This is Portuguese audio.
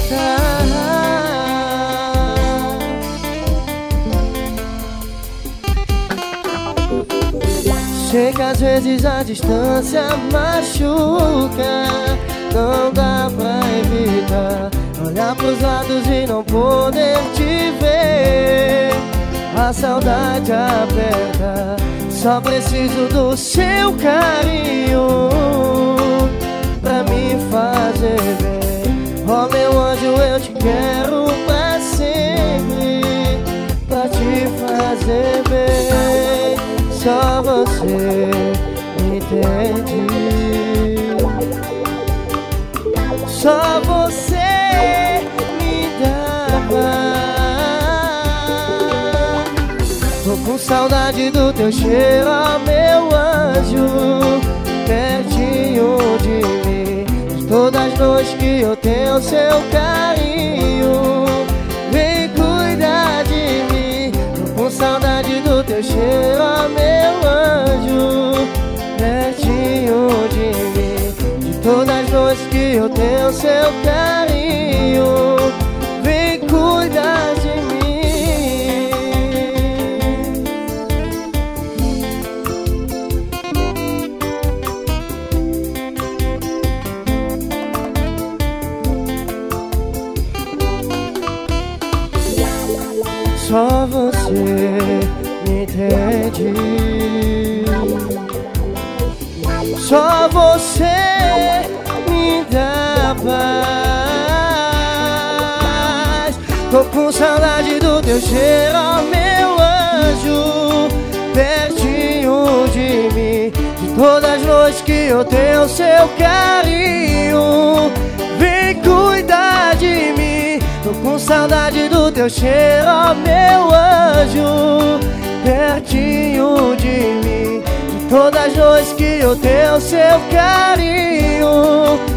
Sei que às vezes a distância machuca, não dá pra evitar olhar pros lados e não poder te ver. A saudade aperta, só preciso do seu carinho pra me fazer bem. Oh meu anjo, eu te quero pra sempre, pra te fazer bem. Só você me entende, só você me dá paz. Tô com saudade do teu cheiro, oh meu anjo, pertinho de mim. De todas as noites que eu tenho seu carinho, vem cuidar de mim. Tô com saudade do teu cheiro, oh meu anjo, pertinho de mim. De todas as noites que eu tenho seu carinho, vem cuidar de mim. Só você me entende, só você me dá paz. Tô com saudade do teu cheiro, oh meu anjo, pertinho de mim. De todas as noites que eu tenho seu carinho, vem cuidar de mim. Tô com saudade do teu cheiro, oh meu anjo, pertinho de mim. De todas as noites que eu tenho seu carinho,